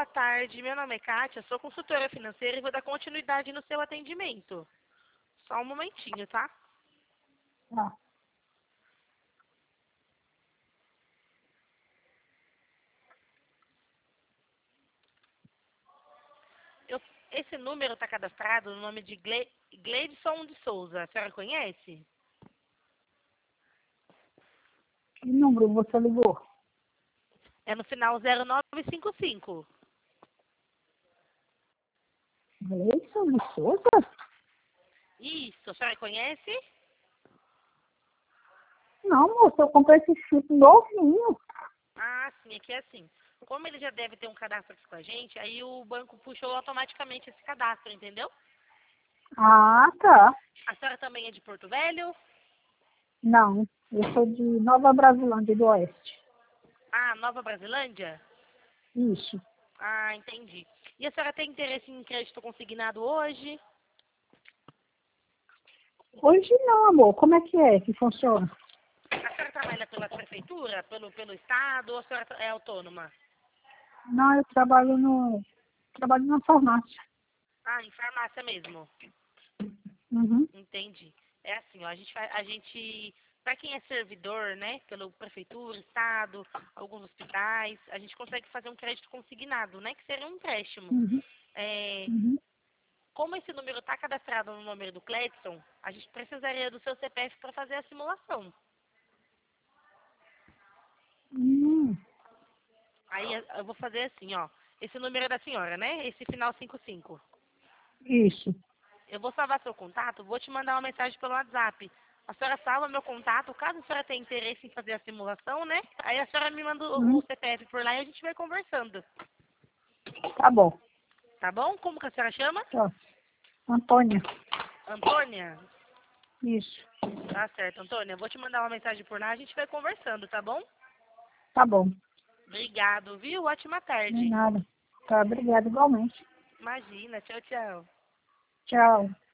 tarde. Meu nome é Kátia, sou consultora financeira e vou dar continuidade no seu atendimento. Só um momentinho, tá? Tá. Esse número está cadastrado no nome de Gleidson de Souza. A senhora conhece? Que número você ligou? É no final 0955. Gleison de Souza? Isso, a senhora conhece? Não, moça, eu comprei esse chip novinho. Ah, sim, aqui é assim. Como ele já deve ter um cadastro aqui com a gente, aí o banco puxou automaticamente esse cadastro, entendeu? Ah, tá. A senhora também é de Porto Velho? Não, eu sou de Nova Brasilândia do Oeste. Ah, Nova Brasilândia? Isso. Ah, entendi. E a senhora tem interesse em crédito consignado hoje? Hoje não, amor. Como é que funciona? A senhora trabalha pela prefeitura, pelo estado, ou a senhora é autônoma? Não, eu trabalho na farmácia. Ah, em farmácia mesmo. Uhum. Entendi. É assim, ó, para quem é servidor, né, pela prefeitura, estado, alguns hospitais, a gente consegue fazer um crédito consignado, né, que seria um empréstimo. Uhum. É, Uhum. como esse número está cadastrado no número do Cledson, a gente precisaria do seu CPF para fazer a simulação. Hum. Aí eu vou fazer assim, ó. Esse número é da senhora, né? Esse final 55. Isso. Eu vou salvar seu contato, vou te mandar uma mensagem pelo WhatsApp. A senhora salva meu contato, caso a senhora tenha interesse em fazer a simulação, né? Aí a senhora me manda o Uhum. CPF por lá e a gente vai conversando. Tá bom. Tá bom? Como que a senhora chama? Tá. Antônia. Antônia? Isso. Tá certo, Antônia. Eu vou te mandar uma mensagem por lá, a gente vai conversando, tá bom? Tá bom. Obrigado, viu? Ótima Nem tarde. nada. Tá, obrigada igualmente. Imagina. Tchau, tchau. Tchau.